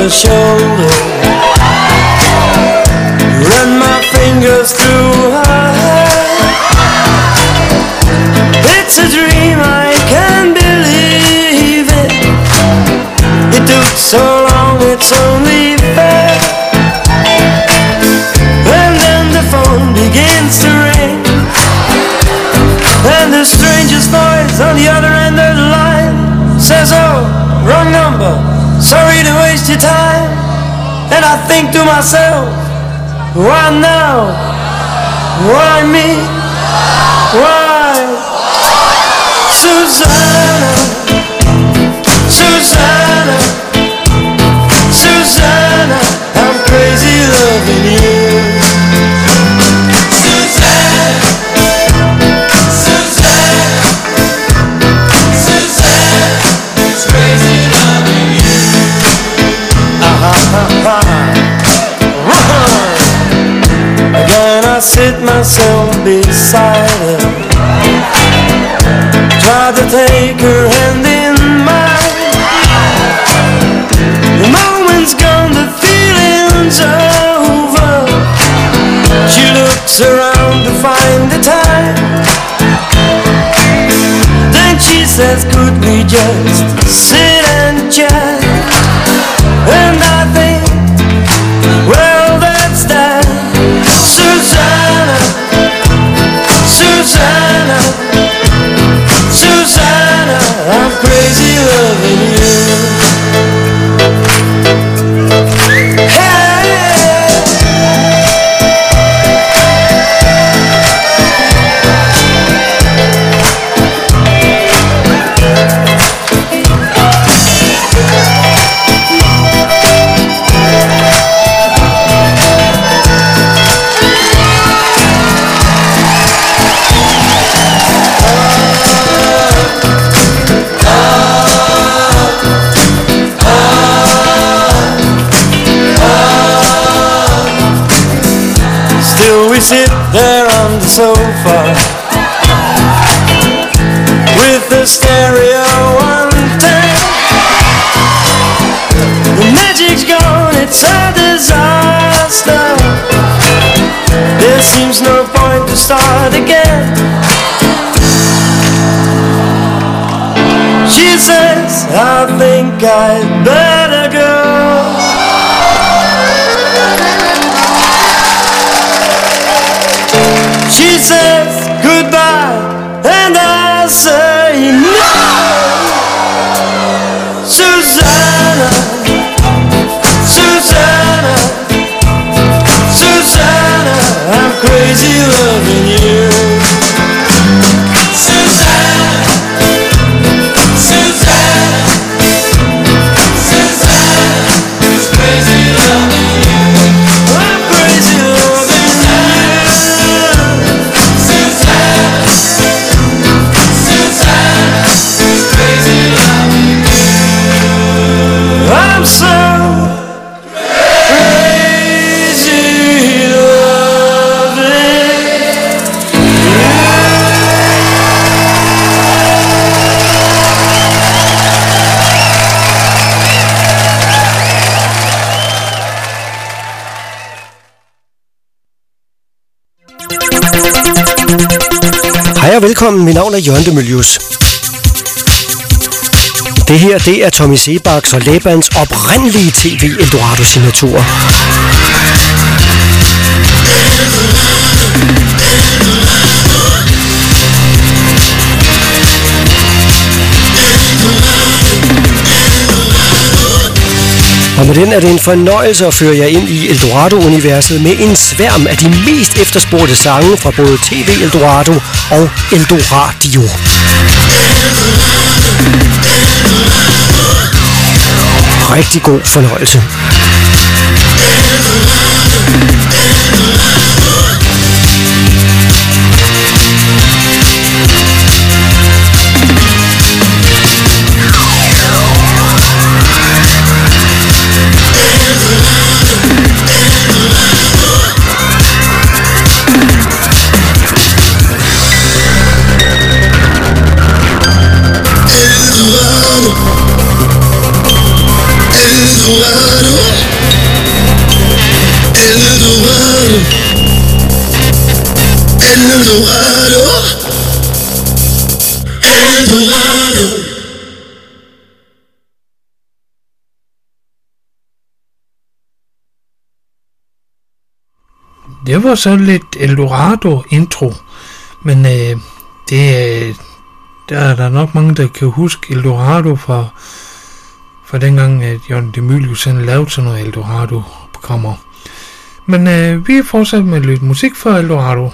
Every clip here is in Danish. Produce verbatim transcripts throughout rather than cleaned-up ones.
her shoulder, run my fingers through her hair. It's a dream, I can't believe it. It took so long, it's only fair. And then the phone begins to ring, and the strangest voice on the other end of the line says, oh, wrong number, sorry to waste your time. And I think to myself, why now? Why me? Why? Susanna, Susanna, Susanna, I'm crazy loving you. Susanna, Susanna, Susanna, it's crazy loving you. Ah-ha-ha-ha. Again I sit myself beside her, try to take her hand in mine. The moment's gone, the feeling's over. She looks around to find the time, then she says, could we just sit and chat? And I think, well, that's that. Susanna, Susanna, Susanna, I'm crazy loving you. We sit there on the sofa with the stereo on ten. The magic's gone, it's a disaster. There seems no point to start again. She says, I think I'd better go. She says goodbye, and I say no. Susanna, Susanna, Susanna, I'm crazy loving you. Susanna, Susanna, Susanna, it's crazy loving you. I'm crazy loving you. I'm so crazy loving you. Hej og velkommen, mit navn er Jørgen de Mylius. Det her, det er Tommy Sebaks og Labans oprindelige T V Eldorado-signatur. Og med den er det en fornøjelse at føre jer ind i Eldorado-universet med en sværm af de mest efterspurgte sange fra både T V Eldorado og Eldoradio. Rigtig god fornøjelse. Eldorado, Eldorado, Eldorado. Det var så lidt Eldorado-intro, men øh, det, der er der nok mange, der kan huske Eldorado fra, fra dengang, at Jørgen de Mylius lavede sådan noget Eldorado-programmer. Men øh, vi fortsætter med lidt musik for Eldorado.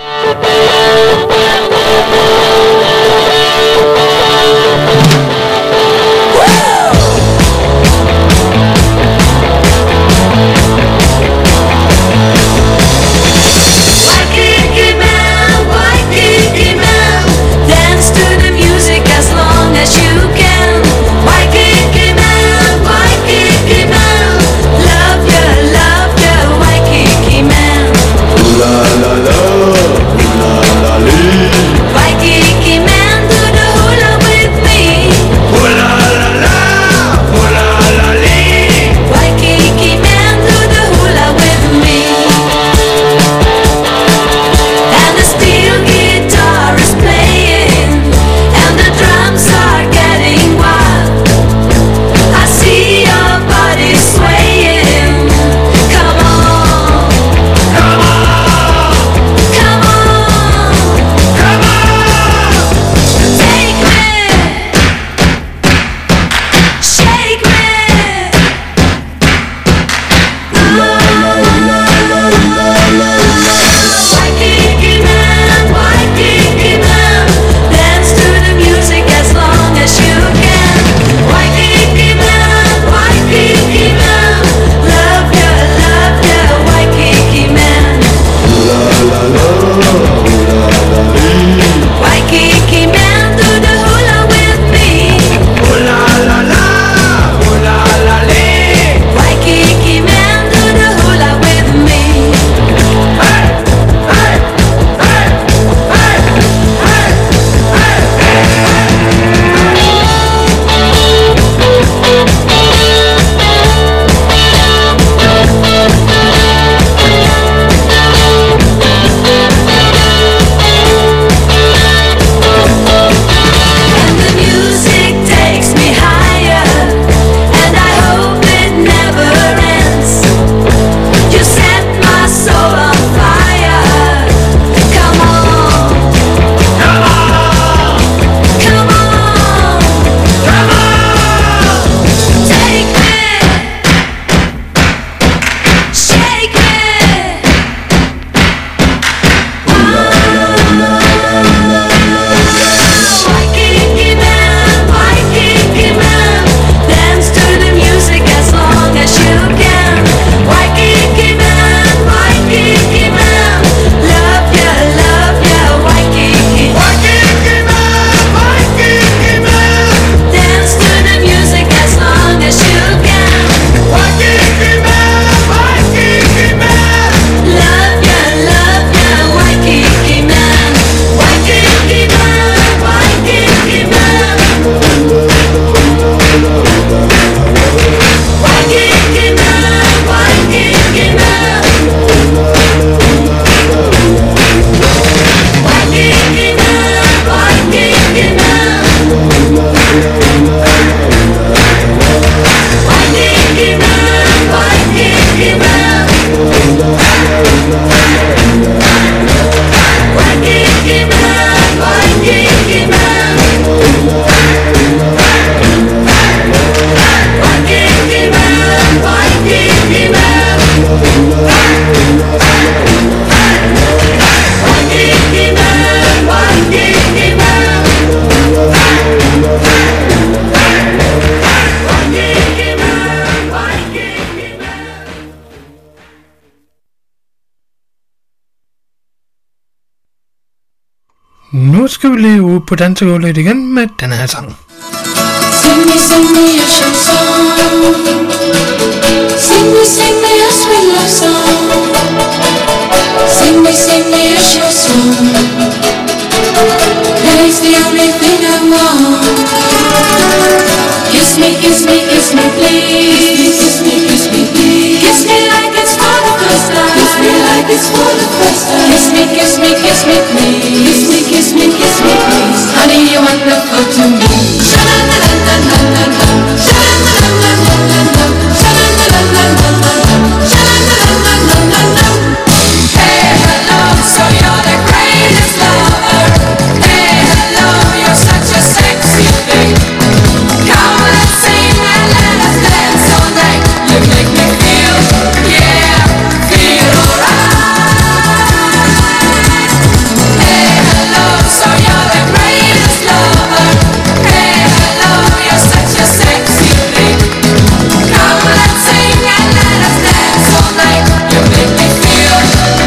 Nu skal vi lige ud på dansegulvet igen med den her sang. Sing me, sing me a show song. Sing me, sing me a sweet love song. Sing me, sing me a show song. That is the only thing I want. Kiss me, kiss me, kiss me, please. Kiss me, kiss me, please. Kiss me like it's for the first time. Kiss me like it's for the first time. Kiss me, kiss me, kiss kiss me please. Kiss me, kiss me, kiss me please. Honey, you're wonderful to me. Sha-la-la-la-la-la-la, sha-la-la-la-la-la-la, sha-la-la-la-la-la-la, sha-la-la-la-la-la-la. Hey, hello, so you're the greatest lover. Hey, hello, you're such a sexy thing. Come, let's sing and let us dance all night. You make me feel, yeah, feel alright. Hey, hello, so you're the greatest lover. Hey, hello, you're such a sexy thing. Come, let's sing and let us dance all night. You make me feel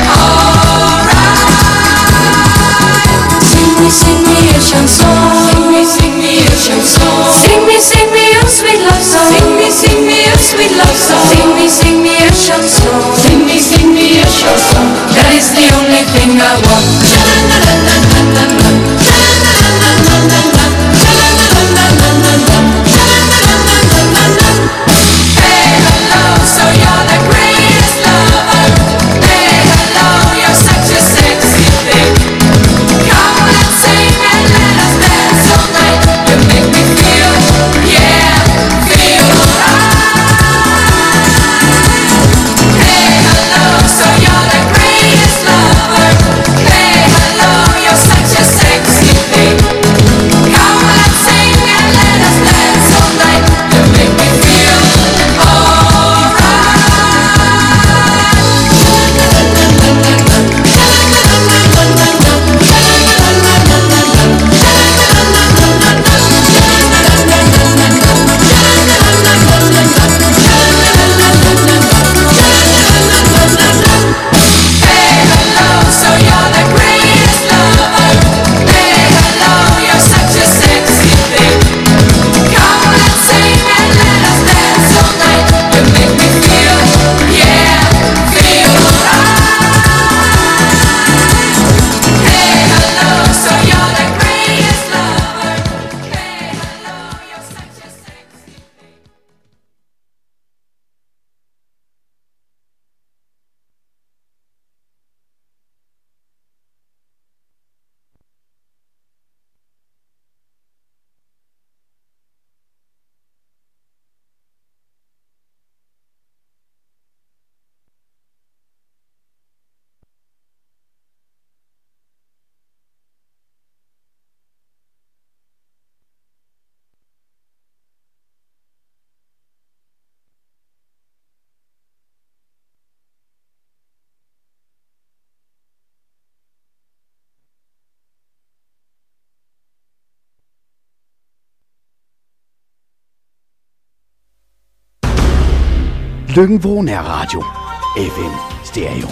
alright. Sing me, sing me a chanson. Sing me, sing me a chanson. Sing me, sing me a sweet love song. Sing me, sing me a sweet love song. Sing me, sing me a chanson. Sing me, sing me a chanson. That is the only thing I want. Sha-la-la-la-la-la-la, sha-la-la-la-la-la-la, sha-la-la-la-la-la-la, sha-la-la-la-la-la-la. Hey, hello, so you're the greatest lover. Hey, hello, you're such a sexy thing. Come, let's sing and let us dance all night. You make me feel, yeah, feel alright. Hey, hello, so you're the greatest lover. Hey, hello, you're such a sexy thing. Come, let's sing and let us dance all night. You make me feel Hey, hello, so you're the greatest lover. Hey, hello, you're such a sexy thing. Come, let's sing and let us dance all night. You make me feel, yeah, feel alright. Hey, hello, so you're the greatest lover. Hey, hello, you're such a sexy thing. Løkken-Vrå Nærradio. F M Stereo.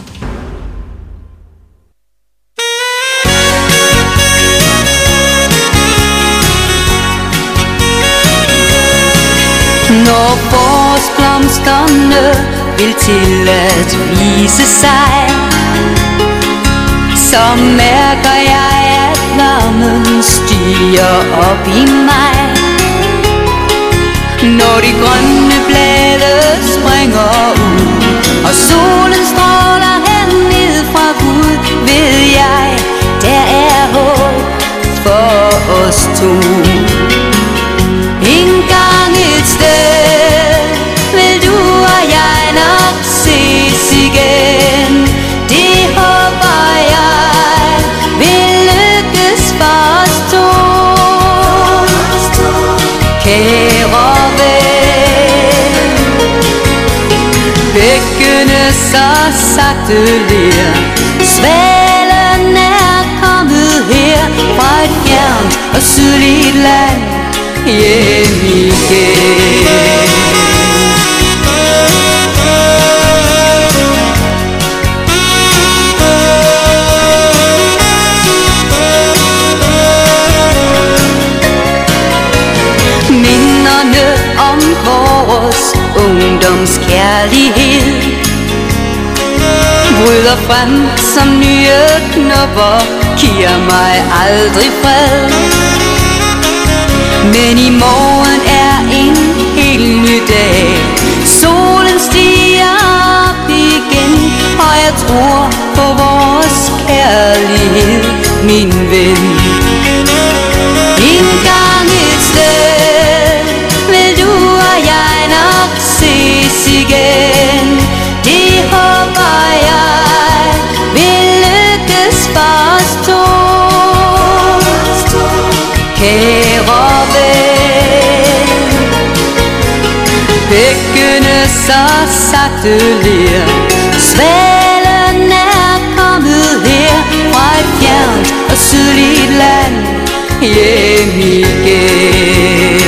Når forårsblomsterne vil til at vise sig, så mærker jeg, at varmen stiger op i mig. Når de grønne blade springer ud, og solen stråler hen ned fra Gud, ved jeg, der er håb for os to. Engang et sted vil du og jeg nok ses igen. Det håber jeg vil lykkes for os to. Kære ven, bækkene så sagte ler, svalen er kommet her fra et fjernt og sydligt land hjem igen. Minderne om vores ungdomskærlighed bryder frem som nye knopper, giver mig aldrig fred. Men i morgen er en helt ny dag. Solen stiger op igen, og jeg tror på vores kærlighed. kærlighed, min ven. En gang et sted vil du og jeg nok ses igen. Det håber jeg vil lykkes for os to. Kære ven, bækkene så saktelir. Svalen er kommet her fra et fjernt og sydligt land hjem igen.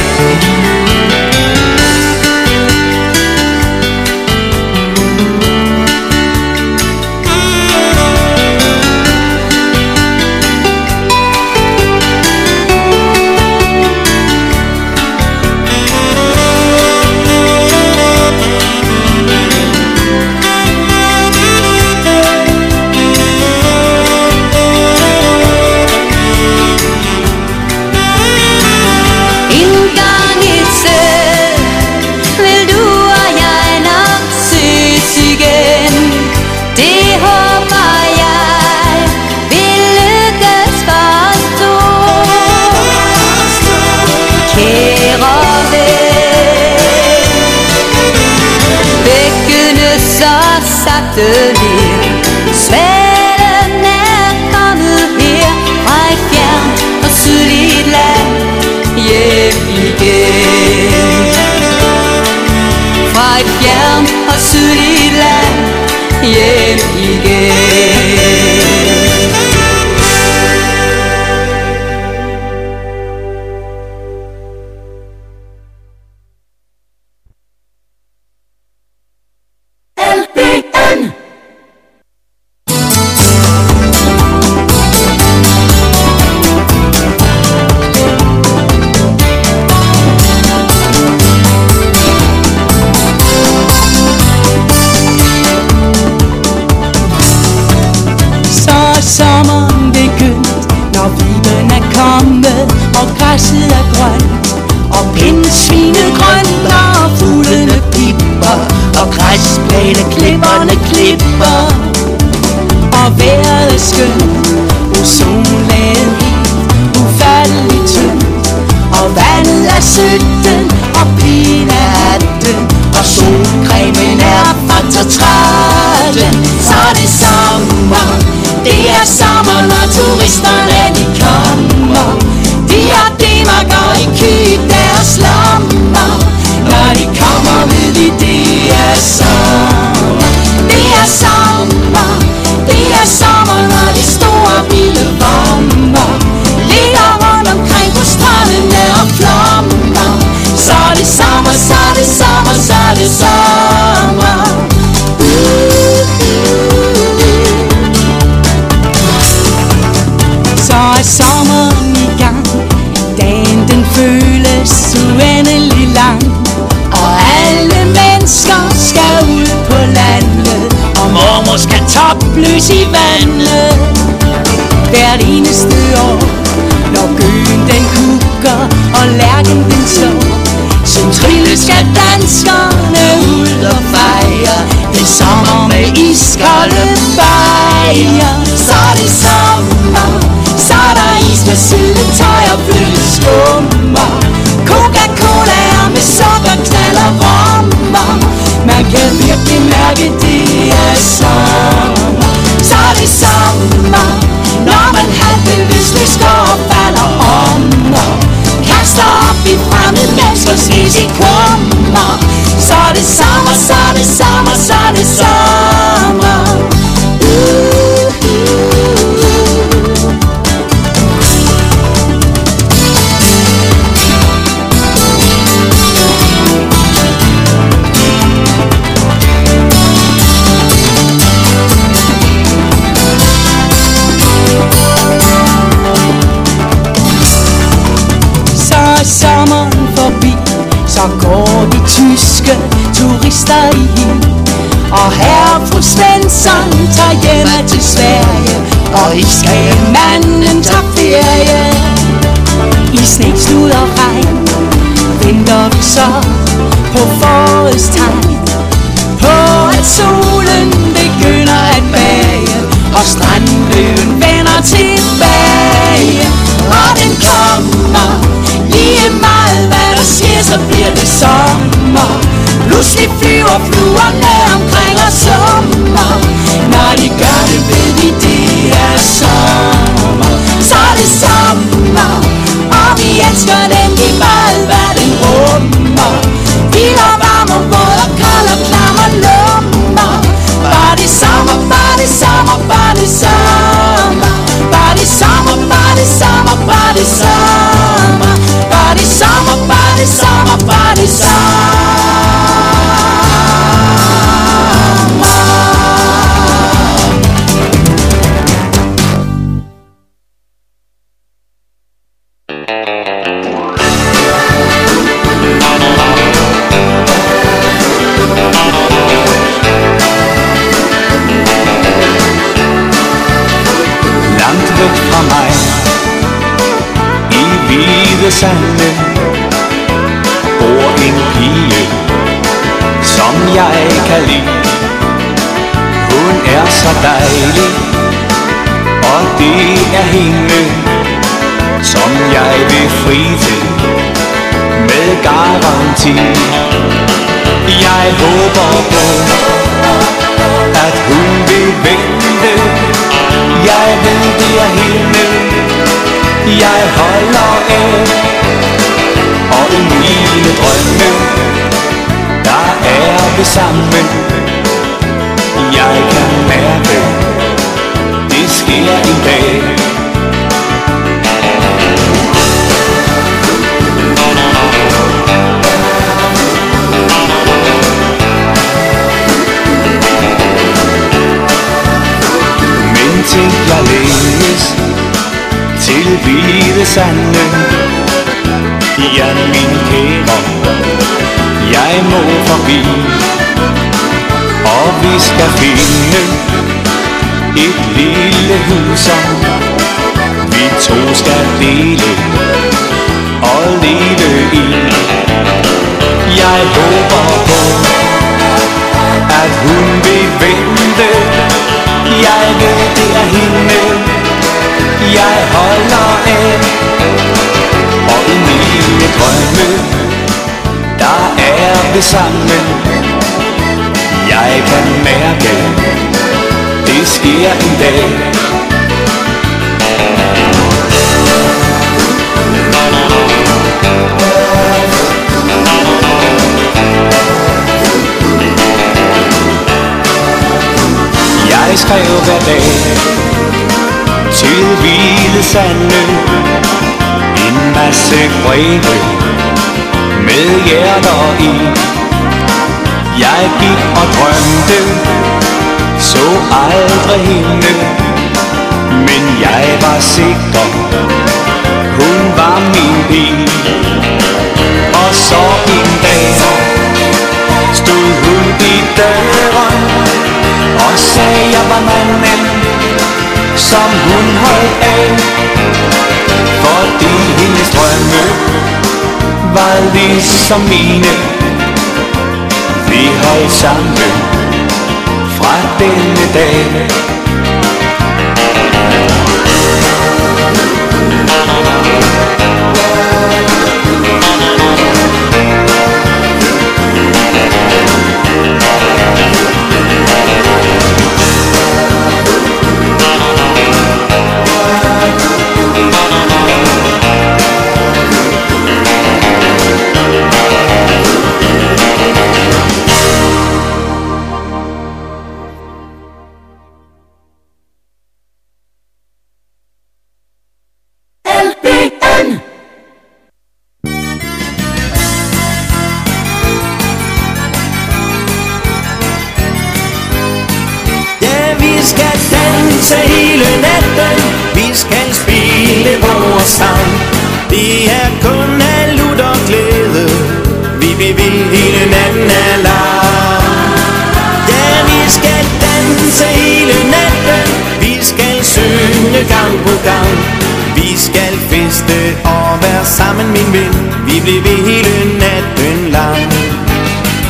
Svalen er kommet her fra et fjernt og sydligt land hjem igen. Fra et fjernt og sydligt land hjem igen. græsset er grønt, og pindsvinet grønt, og fuglene pipper, og græsplæneklipperne klipper. Og vejret er skønt, solen er helt ufattelig tynd, og vandet er sytten, og pigen er atten, og solcremen er faktortretten. Så det er sommer, det er sommer, når turisterne de kommer. Diademer i ky deres lommer, når de kommer ved de, det er sommer. Det er sommer, det er sommer, når de store vilde bomber ligger rundt omkring på strandene og flommer. Så er det sommer, så er det sommer, så er det sommer. Så er sommeren i gang, dagen den føles uendelig lang, og alle mennesker skal ud på landet, og mormor skal topløs i vandet. Hvert eneste år, når gøen den kukker, og lærken den slår, så trille skal danskerne ud og fejre den sommer med iskolde bajer. Så er det sommer, så er der is med syltetøj og flødeskummer. Coca-Cola er med sukker, knald og rommer. Man kan virkelig mærke, det er sommer. Så er det sommer, når man halvbevidstløst går og falder om og kaster op i fremmede menneskers vis i kummer. Så er det sommer, så er det sommer, så er det sommer. Sommeren forbi, så går de tyske turister i hiv, og herre fru Svensson tager hjemme til Sverige, og i Skagemanden tager ferie. I sne, slud og regn venter vi så på forårets tegn, på at solen begynder at bage, og strandøen vender tilbage. Og den kommer, lige meget hvad der sker, så bliver det sommer. Pludselig flyver fluerne omkring og sommer. Når de gør det, ved vi, det er sommer. Så er det sommer, og vi elsker den lige meget hvad den rummer. Vild og varm og våd og kold og klam og lummer. Bare det sommer, bare det sommer, bare det sommer. Bare det sommer, bare det sommer, bare det sommer. Bare det sommer, bare det sommer, bare det sommer. Sande bor en pige, som jeg kan lide. Hun er så dejlig, og det er hende, som jeg vil fri til med garanti. Jeg håber på, at hun vil vente. Jeg ved, det er hende jeg holder af, og i mine drømme, der er vi sammen. Jeg kan mærke, det sker en dag. Men tænk jeg længes til hvide sande. Ja, min kære, jeg må forbi, og vi skal finde et lille hus, som vi to skal dele og leve i. Jeg håber på, at hun vil vente. Jeg ved, det er hende jeg holder af, og i mine drømme, der er vi sammen. Jeg kan mærke, det sker en dag. Jeg skrev hver dag til hvide sande en masse breve med hjerter i. Jeg gik og drømte, så aldrig hende, men jeg var sikker, hun var min pige. Og så en dag stod hun i døren og sagde, jeg var manden, som hun holdt af, fordi hendes drømme var ligesom mine. Vi holdt sammen fra denne dag. Det er kun af lutter og glæde, vi vil hele natten er lang. Ja, vi skal danse hele natten, vi skal synge gang på gang. Vi skal feste og være sammen, min ven, vi vil hele natten lang.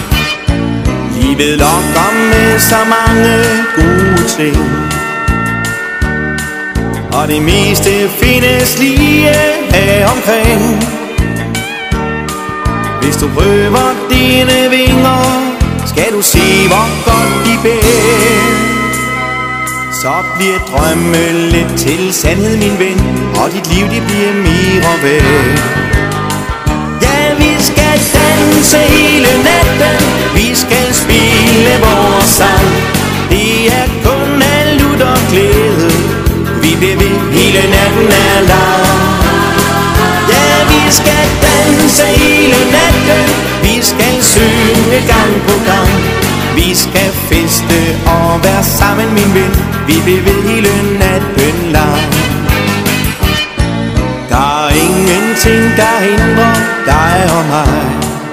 Livet lokker med så mange gode ting, og det meste findes lige her omkring. Hvis du prøver dine vinger, skal du se hvor godt de bærer. Så bliver drømme lidt til sandhed, min ven, og dit liv det bliver mere værd. Ja, vi skal danse hele natten, vi skal spille vores sang. Det er kun af lutter glæde, vi bliver ved hele natten er lang. Ja, vi skal danse hele natten, vi skal synge gang på gang. Vi skal feste og være sammen, min ven, vi bliver ved hele natten lang. Der er ingenting, der hindrer dig og mig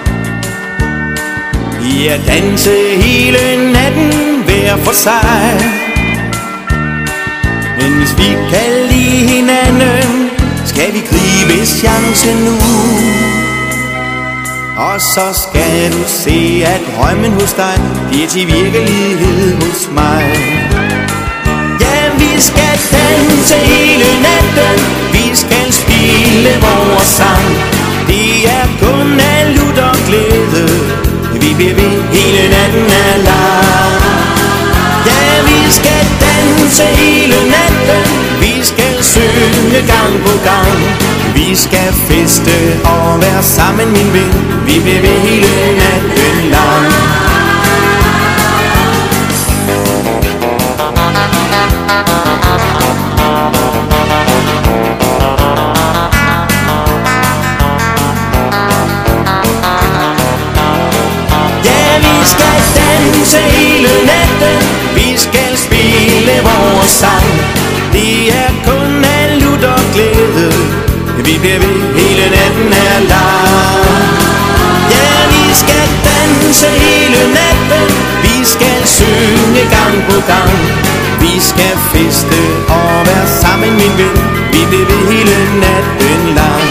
i at danse hele natten hver for sig. Men hvis vi kan lide hinanden, skal vi gribe chancen nu. Og så skal du se, at drømmen hos dig bliver til virkelighed hos mig. Ja, vi skal danse hele natten, vi skal spille vores sang. Det er kun af lutter glæde, vi bliver ved hele natten er lang. Ja, vi skal danse hele natten, vi skal synge gang på gang. Vi skal feste og være sammen, min ven, vi bliver ved hele natten lang. Ja, vi skal danse hele natten, vi skal spille vores sang. Det er kun af lutter glæde, vi bliver ved hele natten er lang. Ja, vi skal danse hele natten, vi skal synge gang på gang. Vi skal feste og være sammen, min ven, vi bliver ved hele natten lang.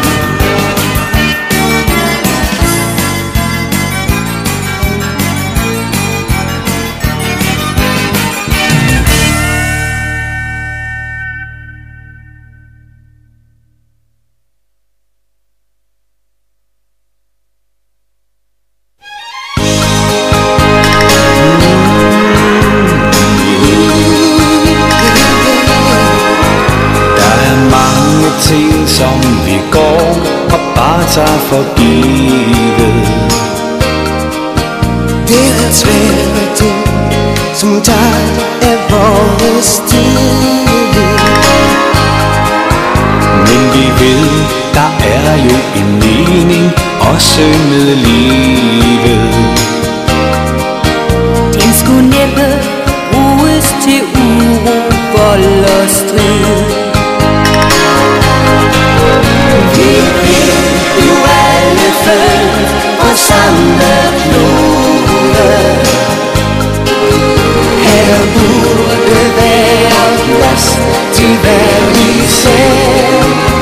Som vi går og bare tager for givet. Det er svære ting, som tager af vores tid. Men vi ved, der er jo en mening også med livet. Den skulle næppe bruges til uro, vold og strid. Vi blev jo alle født på samme klode. Her burde være plads til hver især.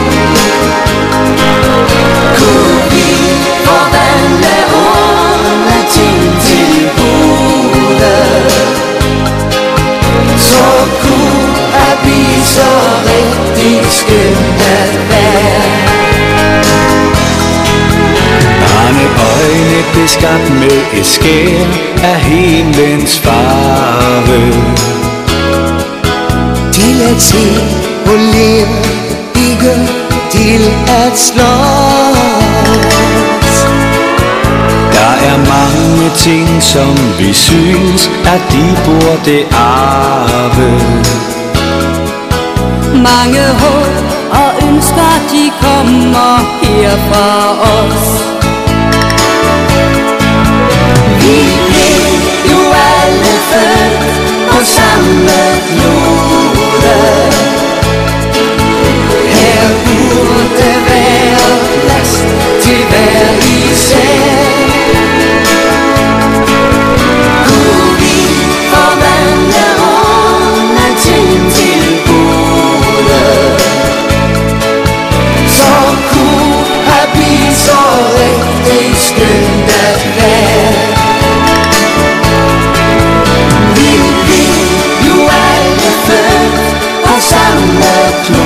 Kunne vi forvandle ordene ting til gode, så kunne jeg blive så rigtig skønt at være. Barneøjne blev skabt med et skær af himlens farve. Til at se og leve, ikke til at slås. Der er mange ting, som vi synes, at de burde arve. Mange håb og ønsker, de kommer her fra os. Vi blev jo alle født på samme klode. Her burde være plads til hver især. Kunne vi forvandle ordene ting til gode, så kunne jeg blive så rigtig skønt at være. Vi blev jo alle født på samme klode.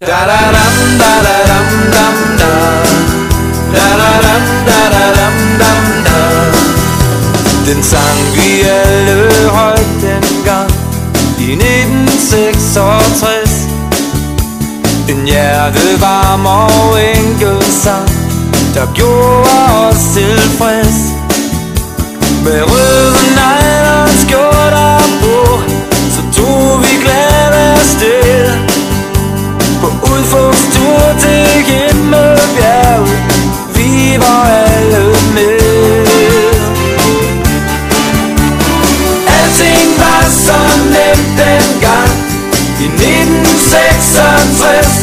Da-da-dam, da-da-dam, dam, da. Da-da-dam, da-da-dam, dam, da. Den sang vi alle højt dengang i nitten seksogtres. En hjertevarm og enkel sang, der gjorde os tilfreds. Med røde negler og skjorter på, så tog vi glade afsted på udflugtstur til Himmelbjerget. Vi var alle med. Alting var så nemt dengang i nitten seksogtres.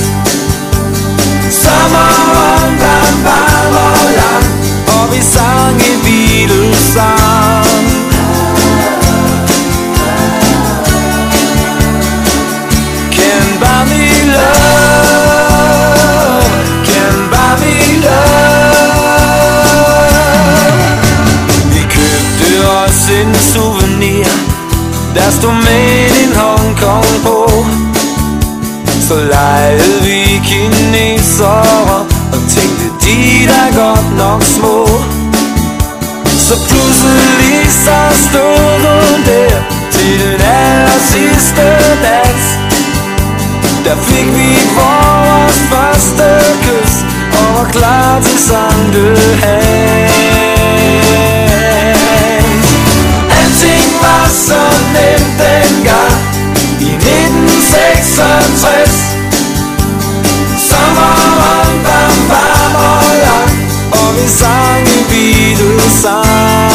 Sommeren var varm og lang, og vi sang en Beatles-sang. Can't buy me love, can't buy me love. Vi købte os en souvenir, der stod made in Hong Kong på. Så legede vi kinesere og tænkte, de der godt nok små. Så pludselig så stod hun der til den aller sidste dans. Der fik vi vores første kys og var klar til Sankte Hans. Alting var så nemt dengang i nitten seksogtres. Sommeren var varm og lang, og vi sang en Beatles-sang.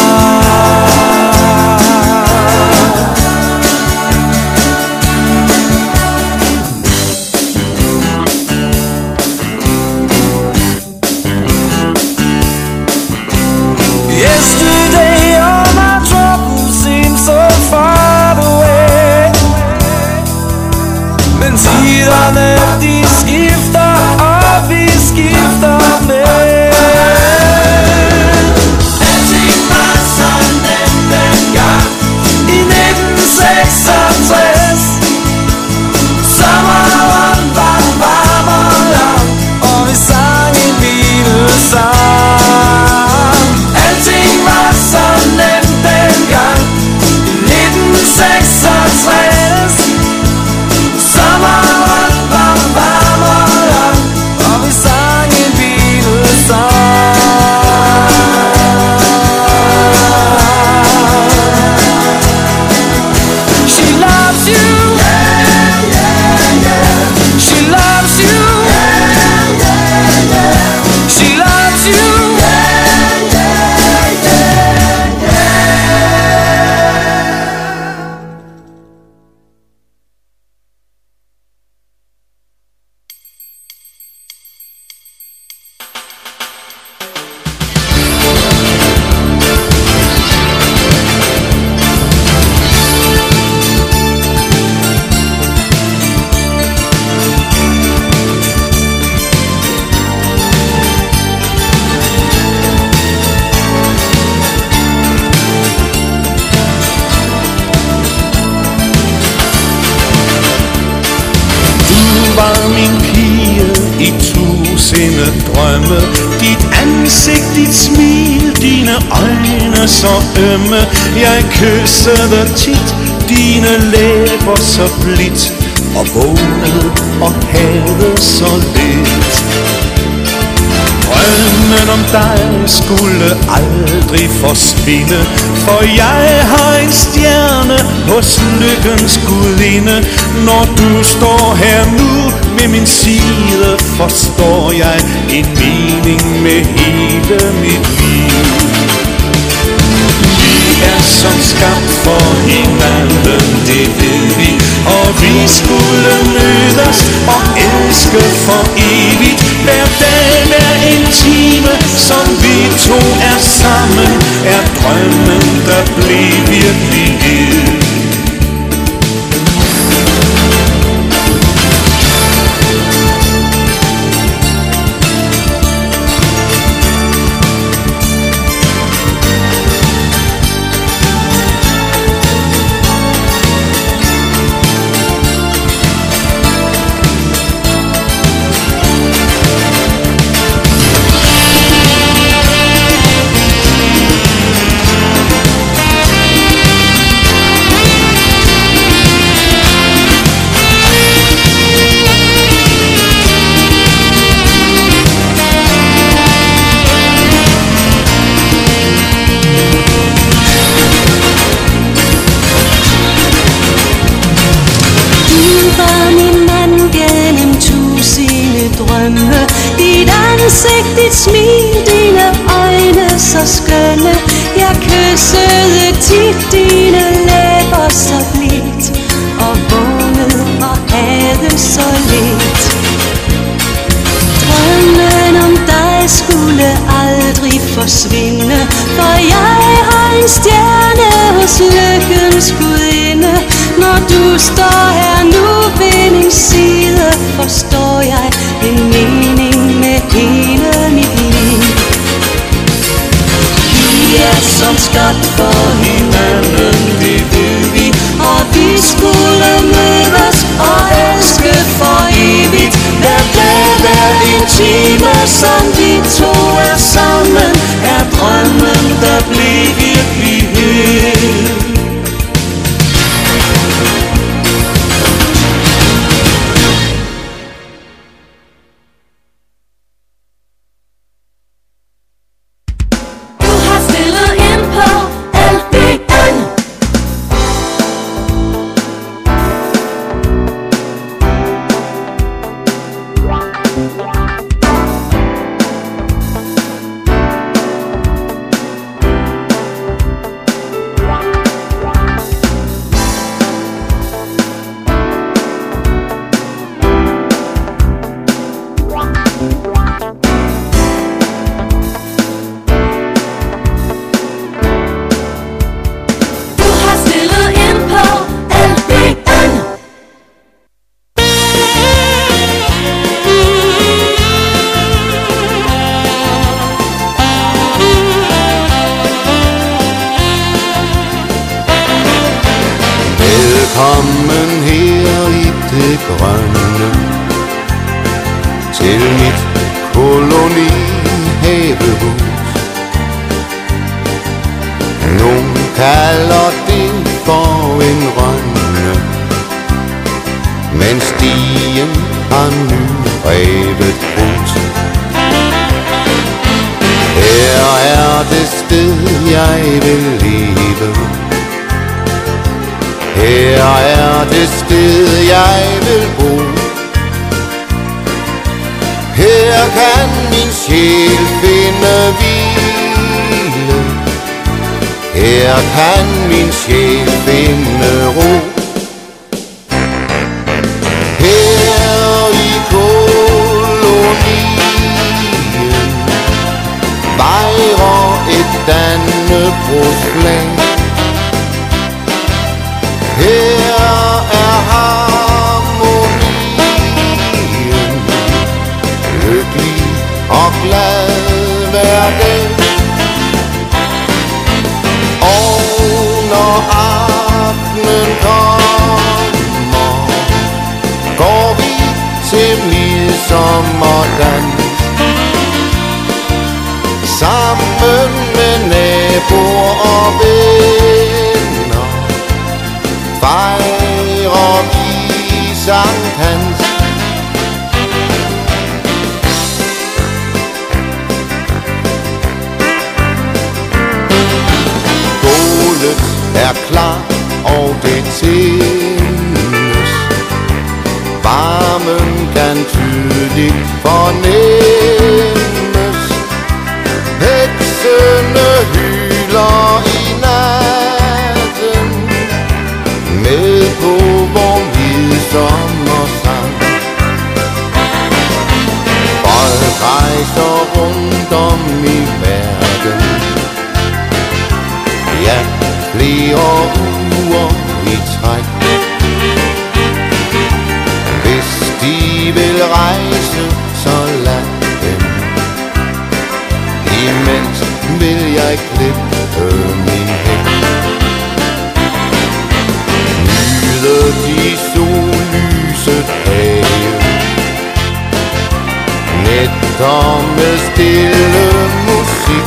Yesterday all my troubles seem so far away. Men tiderne de skifter, og vi skifter med. Alting var så nemt dengang i nitten seksogtres. Sommeren var varm og lang, og vi sang en Beatles-sang. Alting var så nemt dengang i nitten seksogtres. Sommeren var varm og lang, og vi sang en Beatles-sang. She loves you, yeah, yeah, yeah. She loves you, yeah, yeah, yeah. She loves you, yeah, yeah, yeah, yeah. Var min pige i tusinde drømme. Dit ansigt, dit smil, dine øjne så ømme. Jeg kyssede tit dine læber så blidt, og vågnede og havde så lidt. Drømmen om dig skulle aldrig forsvinde, for jeg har en stjerne hos lykkens gudinde. Når du står her nu ved min side, forstår jeg en mening med hele mit liv. Vi er som skabt for hinanden, det ved vi, og vi skulle mødes og elske for evigt. Hver dag, hver en time, som vi to er sammen, er drømmen, der blev virkelighed. ansigt, dit smil, dine øjne så skønne. Jeg kyssede tit dine læber så blidt, og vågnede og havde så lidt. Drømmen om dig skulle aldrig forsvinde, for jeg har en stjerne hos lykkens gudinde. Når du står her nu ved min side, forstår jeg en mening med hele mit liv. Vi er som skabt for hinanden, det ved vi, og vi skulle mødes og elske for evigt. Hver dag, hver en time, som vi to er sammen, er drømmen, der blev virkelighed. Velkommen her i det grønne, til mit kolonihavehus. Nogen kalder det for en rønne, men stien har nyrevet ud. Her er det sted, jeg vil leve. Her er det sted, jeg vil bo. Her kan min sjæl finde hvile. Her kan min sjæl finde ro. Her i kolonien vejrer et dannebrogsflag. Her er harmonien, lykkelig og glad hver dag. Og når aftenen kommer, går vi til midsommerdans. Sammen med naboer og venner fejrer vi Sankt Hans. Bålet er klar, og det tændes. Varmen kan tydeligt fornemmes. Heksene hyler i natten med på vor midsommersang. Folk rejser rundt om i verden, ja, flere uger i træk. Hvis de vil rejse, så lad dem. Imens vil jeg klippe min hæk. Nyde de sollyset have, nætter med stille musik.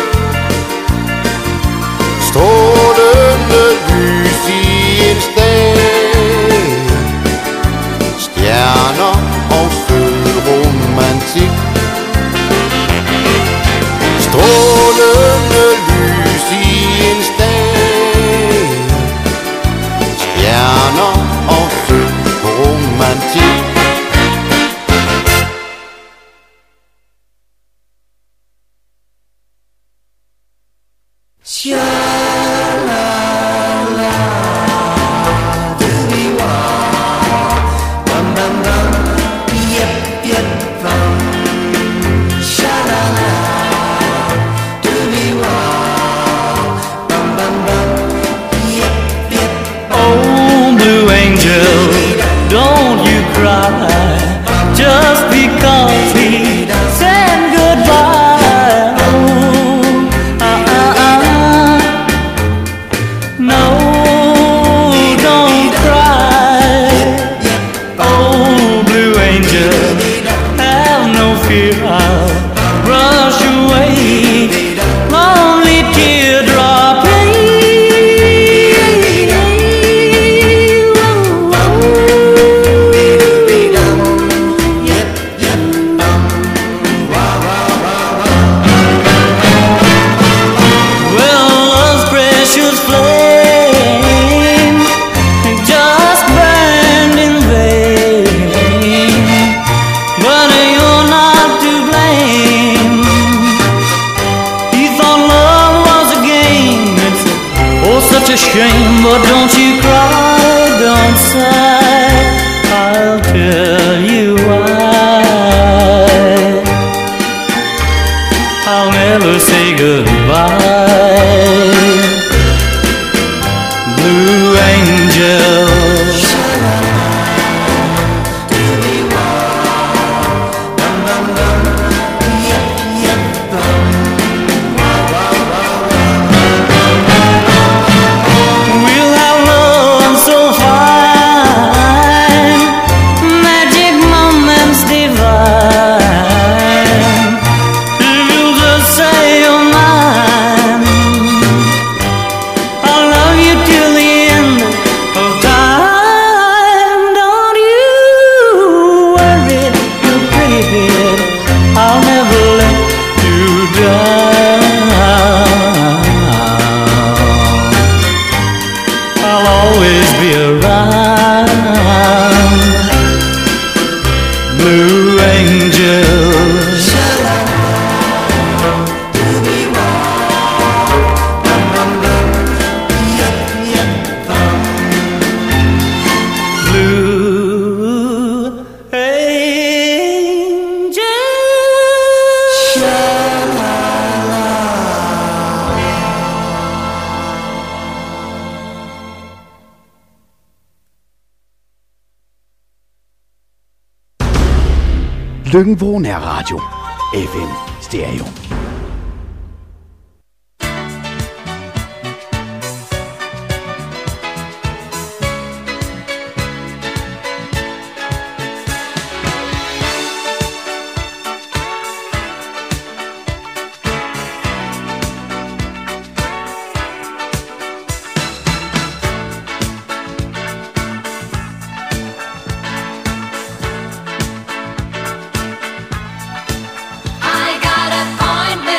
Strålende lys i en stad, stjerner og sød romantik. Strålende lys i en stad, stjerner og sød romantik. Lykken på Nærradio. F M Stereo. I got appointment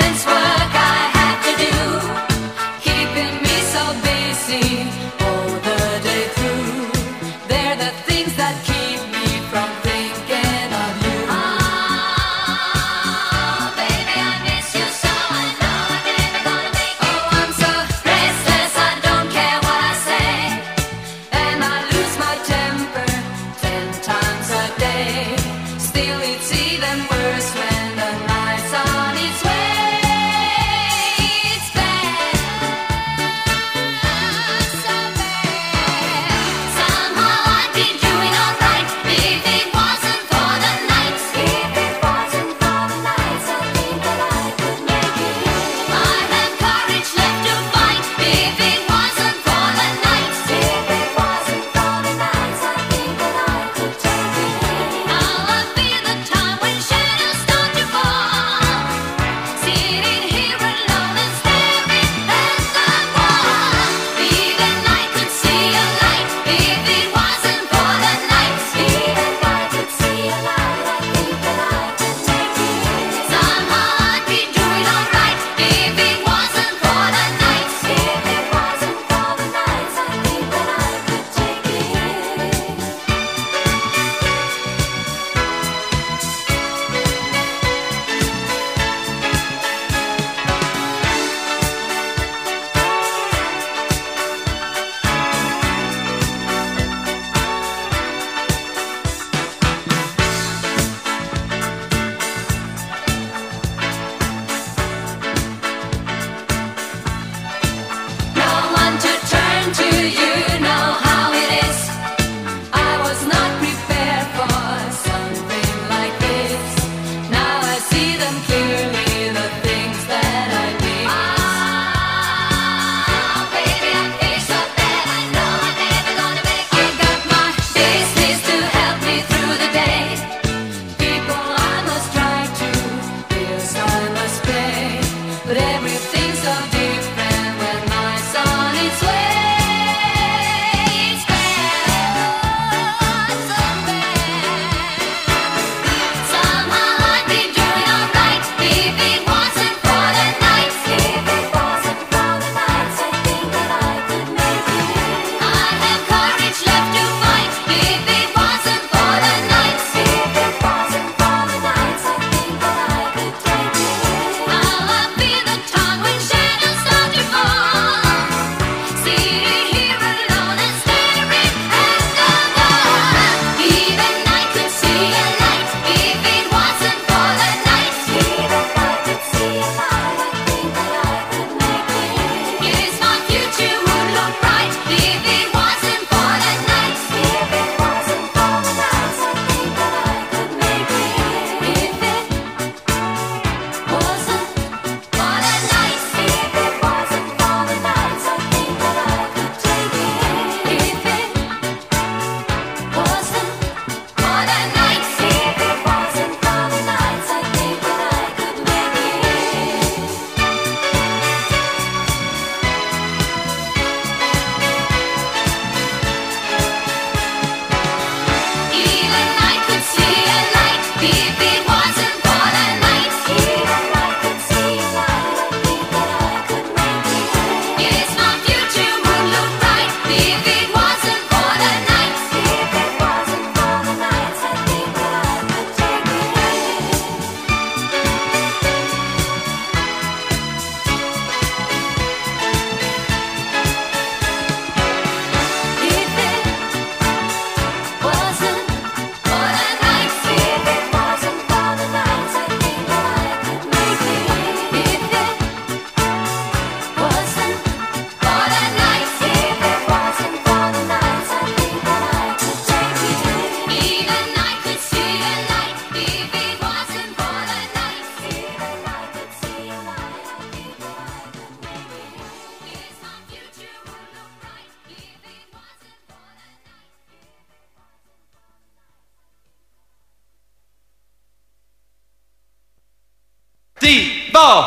festival.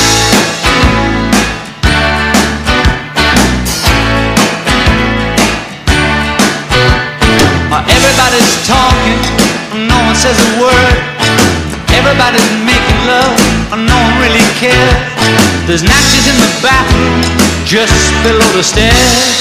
Everybody's talking, no one says a word. Everybody's making love, no one really cares. There's natches in the bathroom, just below the stairs.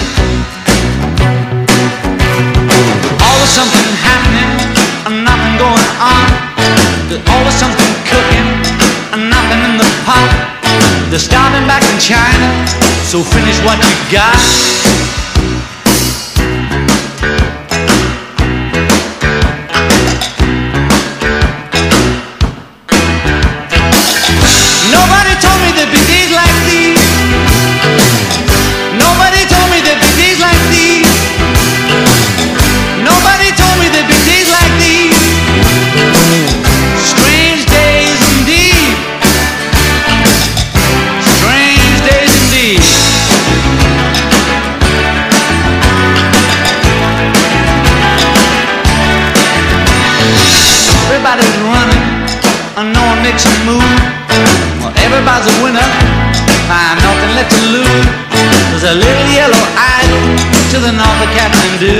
Always something happening, nothing going on. There's always something cooking, nothing in the pot. They're starting back in China, so finish what you got. Makes a move. Well, everybody's a winner. Find nothing left to lose. There's a little yellow idol to the north of Kathmandu.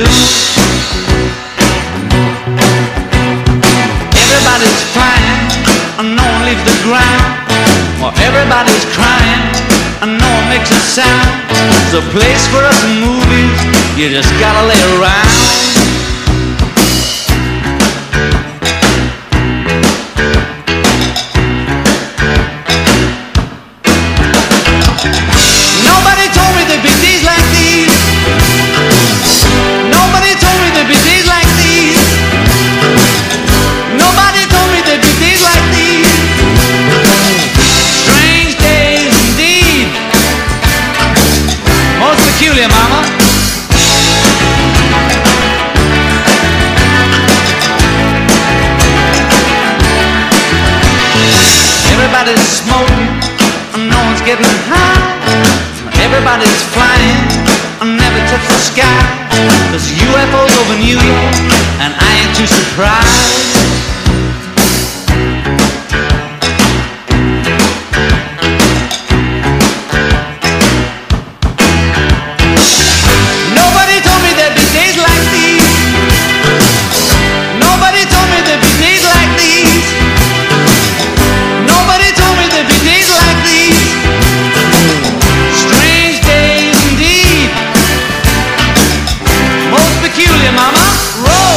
Everybody's flying, and no one leaves the ground. Well, everybody's crying, and no one makes a sound. There's a place for us in movies. You just gotta lay around. Everybody's smoking, and no one's getting high. Everybody's flying, and never touch the sky. There's U F Os over New York, and I ain't too surprised. Nobody told me there'd be days like these. Nobody told me there'd be days like these. Nobody told me there'd be days like these. Strange days indeed. Most peculiar, mama. Roll.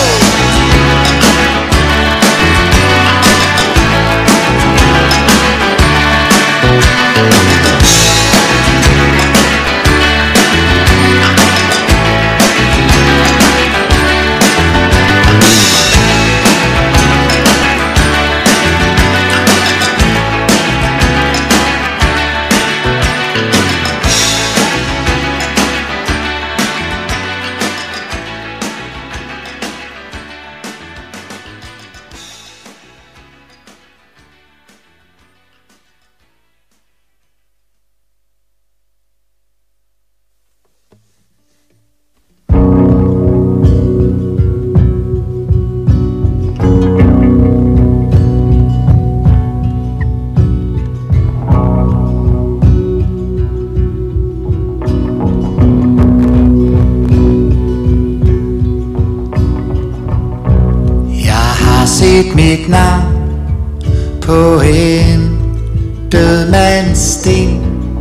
Set mit navn på en død mands sten.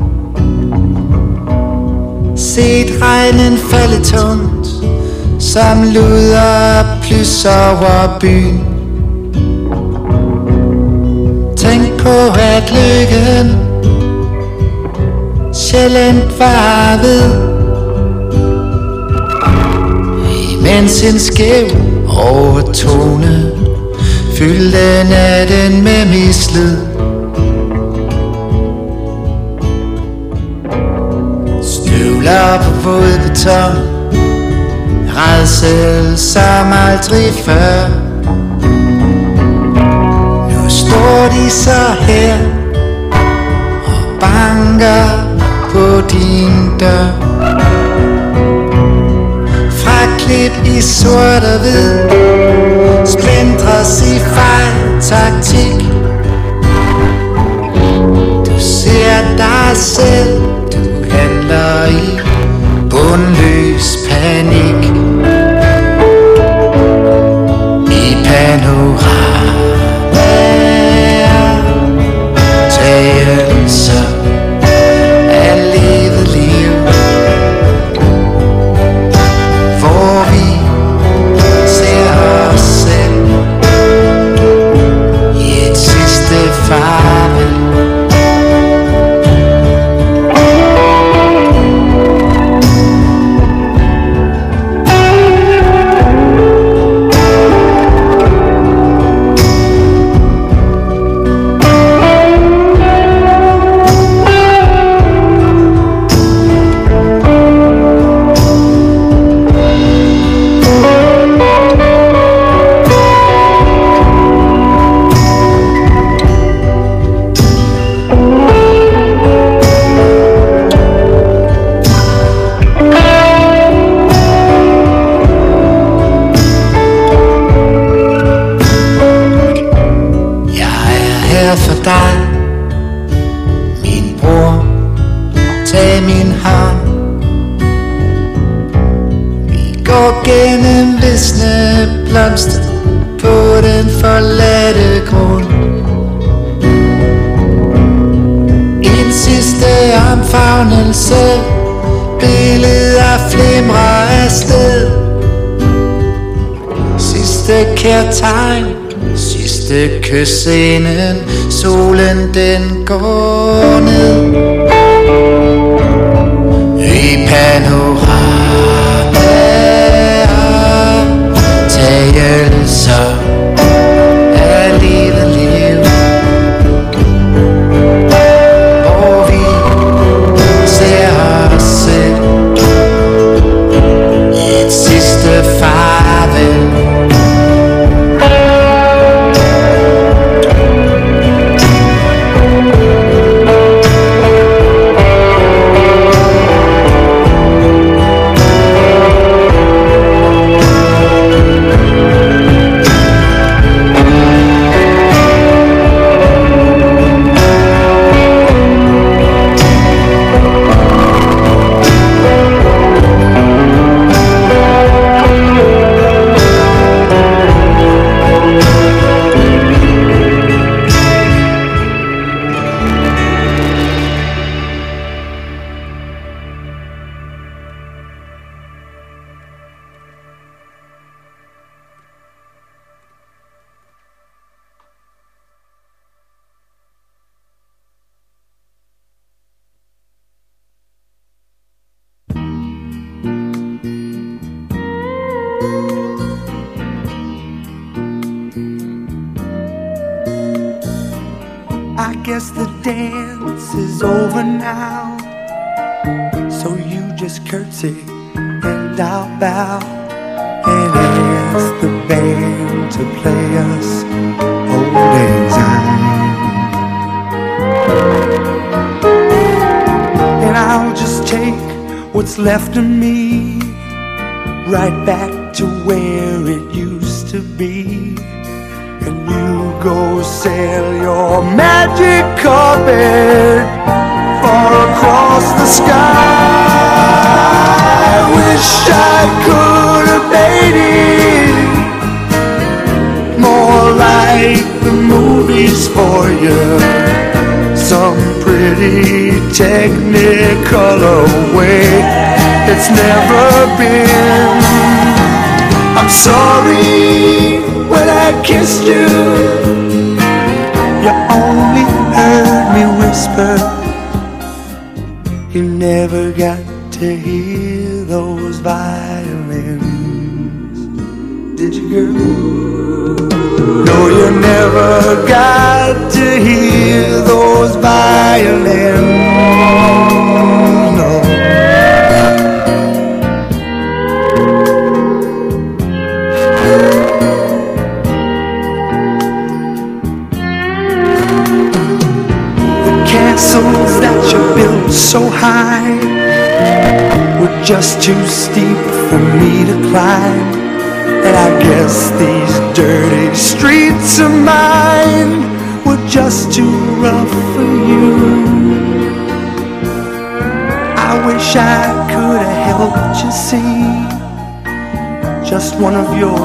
Set regnen falde tungt som luder plys over byen. Tænk på at lykken sjældent var ved, imens en skæv overtone fyldte natten med mislid. Støvler på våd beton, rædsel som aldrig før. Nu står de så her og banker på din dør. Klip i sort og hvid, splindres i fejl taktik. dig selv. Du handler i bundløs panik. I panorama tagelser af levet liv, hvor vi ser os selv i et sidste farvel. For dig, min bror, tag min hånd. Vi går gennem visne blomster på den forladte grund. En sidste omfavnelse, billeder flimrer afsted. Sidste kærtegn, sidste kys inden solen den går ned. I panorama tagelser af livet liv, hvor vi ser os selv i et sidste farvel. I guess the dance is over now, so you just curtsy and I'll bow and ask the band to play us old lang syne. And I'll just take what's left of me right back to where it used to be. And you go sail your magic carpet far across the sky. Wish I could have made it more like the movies for you, some pretty technicolor way it's never been. I'm sorry when I kissed you, you only heard me whisper. You never got to hear those violins, did you, girl? No, you never got to hear those violins, no. Castles that you built so high were just too steep for me to climb. And I guess these dirty streets of mine were just too rough for you. I wish I could have helped you see just one of your